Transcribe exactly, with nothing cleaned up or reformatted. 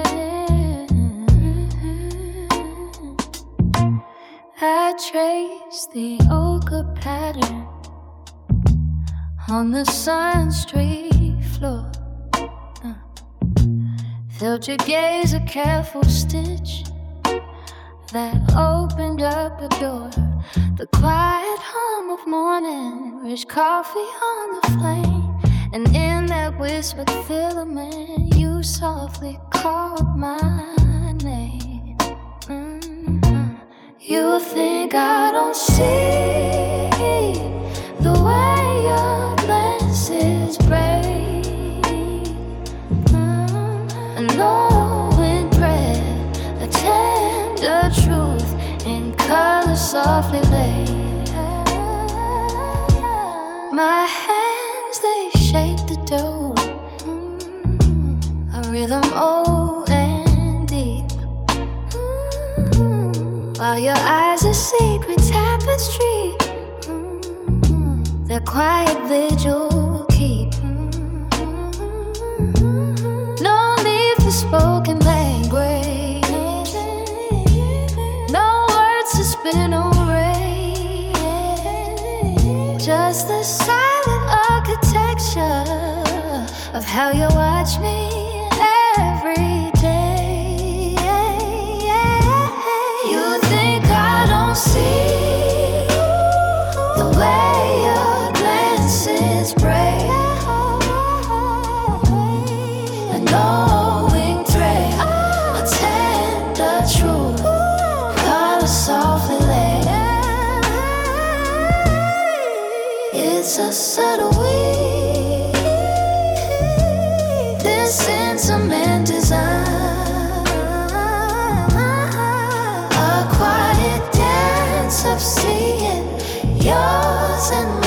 I trace the ochre pattern on the sun street floor. Uh, Felt your gaze, a careful stitch that opened up the door. The quiet hum of morning, rich coffee on the flame, and in that whispered filament, you softly called my name. Mm-hmm. You think I don't see the way your glances break. Mm-hmm. And knowing bread, the tender truth in color softly laid. My hands, they shape the dough, mm, a rhythm old and deep, mm, while your eyes a secret tapestry, mm, their quiet vigil keep. Mm, no need for spoken language, no words to spin away, just the silent architecture of how you watch me every day. You think I don't see the way your glances break, a knowing thread, a tender truth, color softly laid. It's a subtle way, this intimate design, a quiet dance of seeing yours and mine.